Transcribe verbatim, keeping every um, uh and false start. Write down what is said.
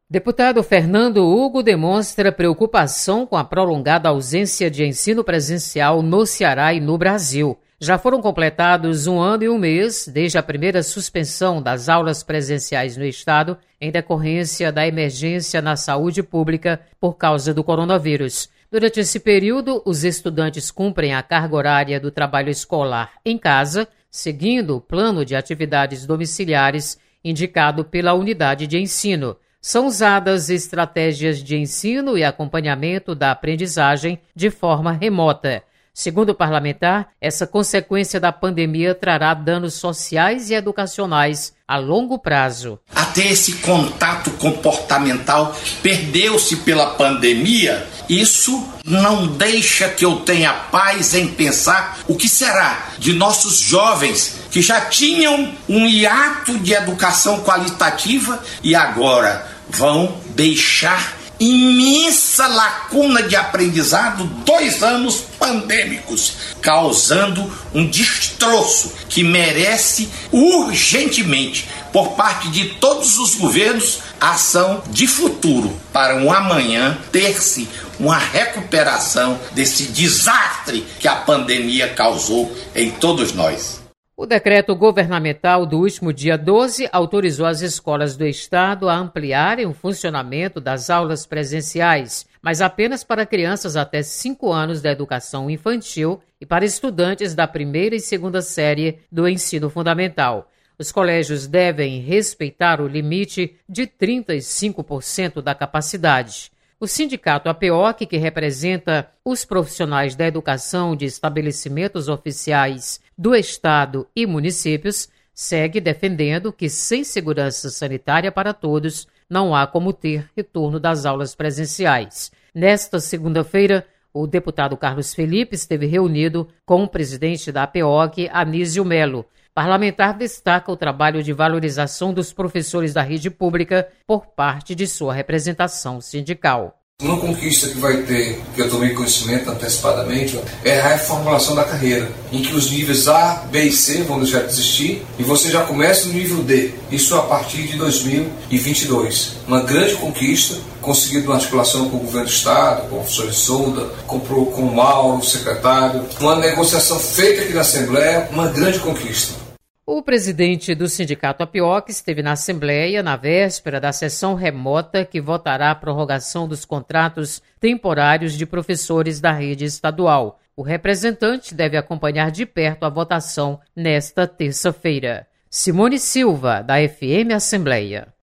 Deputado Fernando Hugo demonstra preocupação com a prolongada ausência de ensino presencial no Ceará e no Brasil. Já foram completados um ano e um mês desde a primeira suspensão das aulas presenciais no estado em decorrência da emergência na saúde pública por causa do coronavírus. Durante esse período, os estudantes cumprem a carga horária do trabalho escolar em casa, seguindo o plano de atividades domiciliares indicado pela unidade de ensino. São usadas estratégias de ensino e acompanhamento da aprendizagem de forma remota. Segundo o parlamentar, essa consequência da pandemia trará danos sociais e educacionais a longo prazo. Até esse contato comportamental perdeu-se pela pandemia. Isso não deixa que eu tenha paz em pensar o que será de nossos jovens que já tinham um hiato de educação qualitativa e agora vão deixar imensa lacuna de aprendizado, dois anos pandêmicos, causando um destroço que merece urgentemente, por parte de todos os governos, ação de futuro para um amanhã ter-se uma recuperação desse desastre que a pandemia causou em todos nós. O decreto governamental do último dia doze autorizou as escolas do estado a ampliarem o funcionamento das aulas presenciais, mas apenas para crianças até cinco anos da educação infantil e para estudantes da primeira e segunda série do ensino fundamental. Os colégios devem respeitar o limite de trinta e cinco por cento da capacidade. O sindicato APEOC, que representa os profissionais da educação de estabelecimentos oficiais do Estado e municípios, segue defendendo que, sem segurança sanitária para todos, não há como ter retorno das aulas presenciais. Nesta segunda-feira, o deputado Carlos Felipe esteve reunido com o presidente da APEOC, Anísio Melo. Parlamentar destaca o trabalho de valorização dos professores da rede pública por parte de sua representação sindical. Uma conquista que vai ter, que eu tomei conhecimento antecipadamente, é a reformulação da carreira, em que os níveis A, B e C vão deixar de existir e você já começa no nível D, isso a partir de dois mil e vinte e dois. Uma grande conquista, conseguida uma articulação com o governo do Estado, com o professor Souda, com, com o Mauro, o secretário, uma negociação feita aqui na Assembleia, uma grande conquista. O presidente do sindicato APEOC esteve na Assembleia na véspera da sessão remota que votará a prorrogação dos contratos temporários de professores da rede estadual. O representante deve acompanhar de perto a votação nesta terça-feira. Simone Silva, da F M Assembleia.